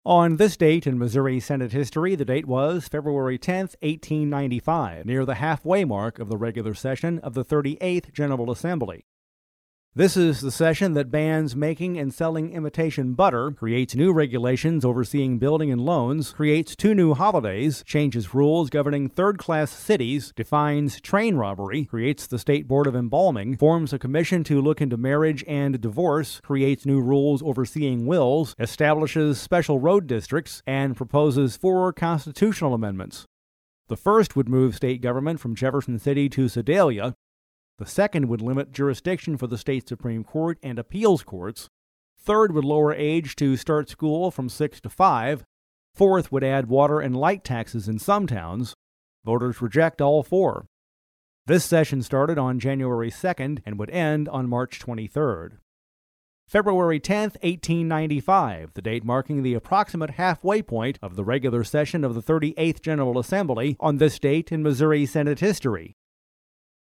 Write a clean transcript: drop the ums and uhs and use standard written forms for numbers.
On this date in Missouri Senate history, the date was February 10, 1895, near the halfway mark of the regular session of the 38th General Assembly. This is the session that bans making and selling imitation butter, creates new regulations overseeing building and loans, creates 2 new holidays, changes rules governing third-class cities, defines train robbery, creates the State Board of Embalming, forms a commission to look into marriage and divorce, creates new rules overseeing wills, establishes special road districts, and proposes 4 constitutional amendments. The first would move state government from Jefferson City to Sedalia. The second would limit jurisdiction for the state Supreme Court and appeals courts. Third would lower age to start school from 6 to 5. Fourth would add water and light taxes in some towns. Voters reject all 4. This session started on January 2nd and would end on March 23rd. February 10, 1895, the date marking the approximate halfway point of the regular session of the 38th General Assembly on this date in Missouri Senate history.